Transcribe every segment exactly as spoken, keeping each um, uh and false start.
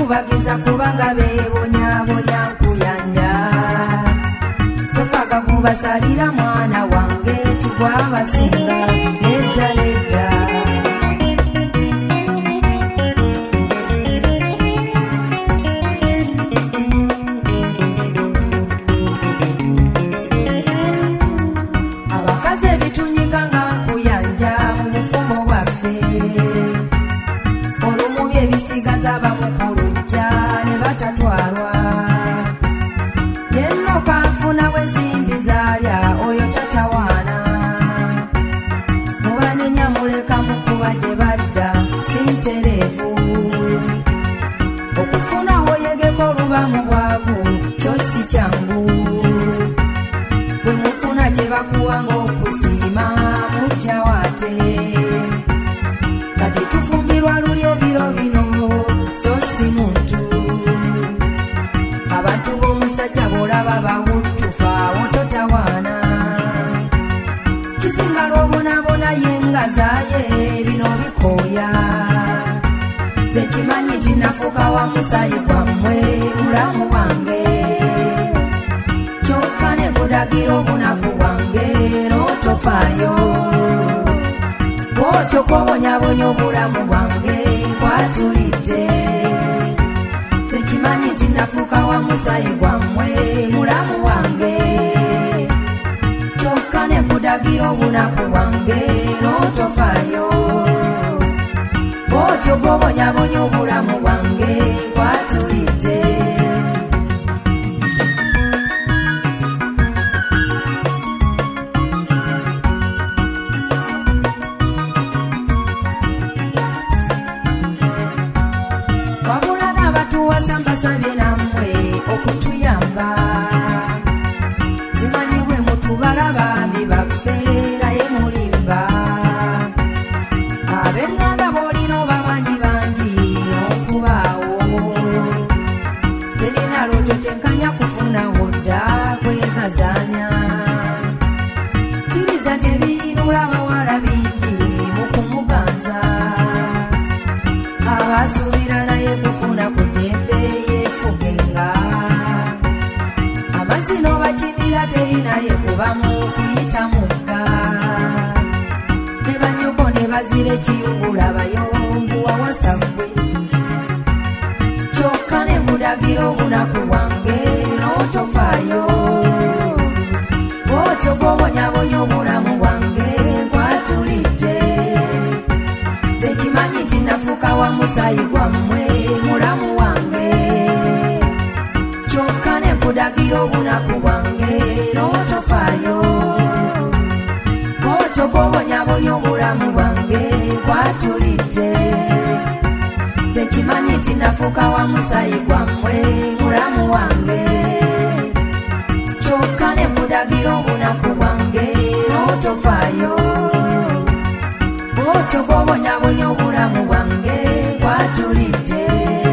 tokubagiza kubanga beebonyabonya nkuyanja tofaga kubasalira mwana wange tigwabasinga nedda nedda abakazi ebitunyika nga nkuyanja mu bufumbo bwaffe olumubi ebisigaza bamukulujja ne batatwalwa yenno kanfuna bwensimbi zaalya oyo tatawaana mubanenya muleka mukuba gye badda sintereevu okufuna oyegeko oluba mu bwavu kyo si kyangu bwe mufuna gye bakuwanga okusiima mujja waate kati tufumbirwa luli ebiro bino so si muntu abantu b'omusajja bw'olaba bawuttufa awo totawaana kisinga lw'obonaabona yengazaye bino bikooya ze kimanyi nti nafuuka wa musaayi gwammwe mulamu wange kyokka ne kudagira obunaku bwange n'otofaayo bw'otyo kwobonyabonya obulamu bwange kwatulidde ze kimanyi nti nafuuka wa musaayi gwammwe mulamu wange kyokka ne kudagira obunaku bwange n'otofaayo bw'otyo kwobonyabonya obulamu bwange kwatulidde wabula n'abatuwasa mbasabye nammwe okutuyamba simanyi bwe mutubala baami baffe naye mulimba ab'eŋŋanda b'olina obamanyi bangi okubaawo terina lwotyo tenkanya kufunawo dda kwegazaanya kkiriza nti ebiyiinula abawala bingi mu kumuganza abasuubira naye kufuna ku ddembe yeefugenga amazzi n'obakibira terinaye kubamu kuyita mugga ne banyoko ne bazira ekiyungula bayombu wawasaggwe kyokka ne kudagira obunaku bwange n'otofaayo bw'otyo gw'obonyabonya obulamu bwange kwatulidde ze kimanyi nti nafuuka wa musaayi gwammwe mulamu wange kyokka ne kudagira obunaku bwange n'otofaayo bw'otyo gw'obonyabonya obulamu bwange kwatulidde ze kimanyi nti nafuuka wa musaayi gwammwe mulamu wange kyokka ne kudagira obunaku bwange n'otofaayo bw'otyo gw'obonyabonya obulamu bwange kwatulidde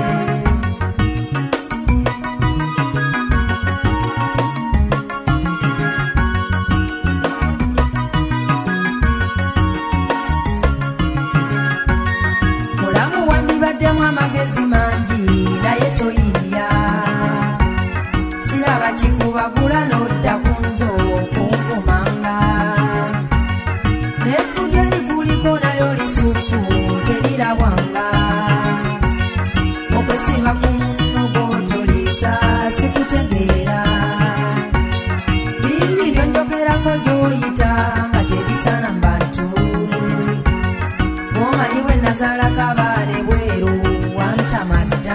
mulamu wandibaddemu amagezi mangi naye toyiiya siraba kikubagula n'odda ku nzo okunvumanga n'effu lyeriguliko nalyo lisuufu terirabwanga okwesiba ku munno gw'otoliisa sikutegeera bingi byonjogerako gy'oyita nga tebisaana mu bantu bw'omanyi bwe nazaalako abaana ebweru wantamadda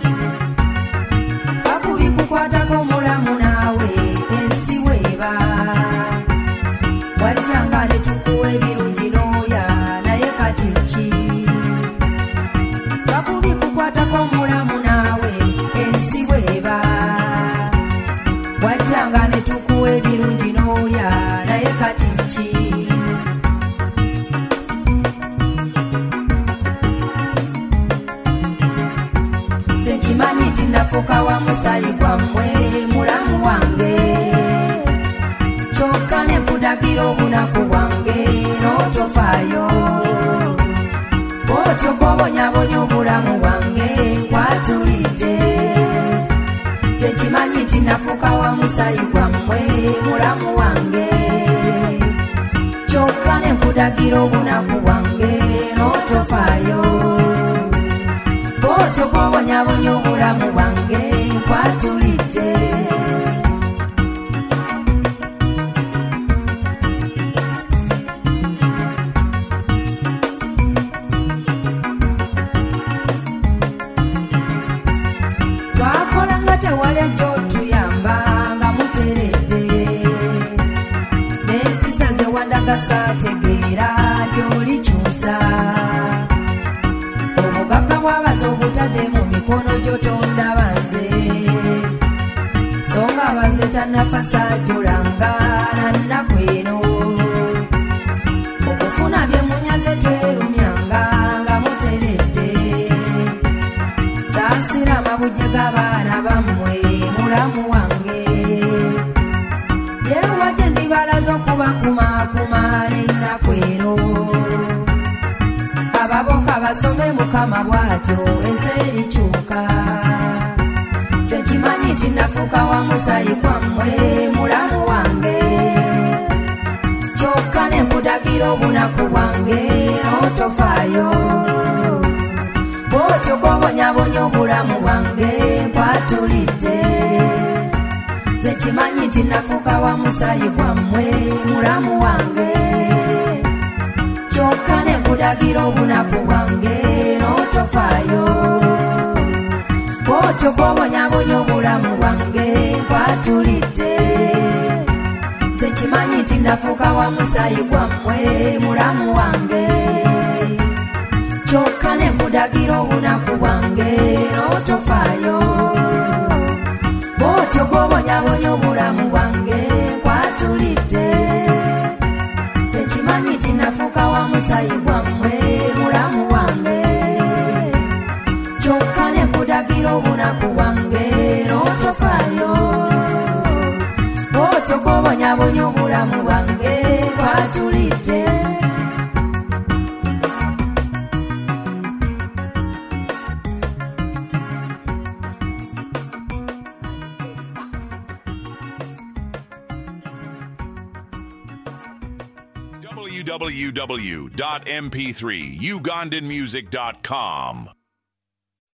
fa kubikukwatako mulamu naawe ensi weeba wajjanga ne tukuwa ebirungi n'olya naye kati ki fa kubikukwatako mulamu naawe ensi weeba wajjanga ne tukuwa ebirungi n'olya naye kati ki ze kimanyi nti nafuuka wa musaayi gwammwe mulamu wange kyokka ne kudagira obunaku bwange n'otofaayo bw'otyo gw'obonyabonya obulamu bwange kwatulidde nafuka wa musayi gwammwe mulamu wange kyokka ne nkudagira obunaku bwange n'otofaayo bw'otyo bw'obonyabonya obulamu bwange nkwatulidde twakolanga tewali gy'otuyamba nga muteredde n'empisa ze wandaga saategeera gy'olikyusa obugagga bw'abaza obutadde mu mikono gy'otonda banze so nga baze tannafa saajulanga nannaku eno okufuna bye munyaze twerumyanga nga muteredde saasira amabujje g'abaana bammwe mulamu wange yeewa gye ndibalaza okubakumaakuma n'ennaku eno ababoka basome mukama bw'atyo ez'erikyuka nze kimanyi nti nafuuka wa musayi gwammwe mulamu wange kyokka ne nkudagira obunaku bwange n'otofaayo bw'otyo bw'obonyabonya obulamu bwange nkwatulidde nze kimanyi nti nafuuka wa musayi gwammwe mulamu wange kyokka ne nkudagira obunaku bwange n'otofaayo bw'otyo bw'obonyabonya obulamu bwange nkwatulidde nze kimanyi nti nafuuka wa musayi gwammwe mulamu wange kyokka ne nkudagira obunaku bwange n'otofaayo bw'otyo bw'obonyabonya obulamu bwange nkwatulidde nze kimanyi nti nafuuka wa musayi gwammwe mulamu wange kyokka ne nkudagira obunaku bwange n'otofaayo bw'otyo bw'obonyabonya obulamu bwange nkwatulidde w w w dot m p three ugandan music dot com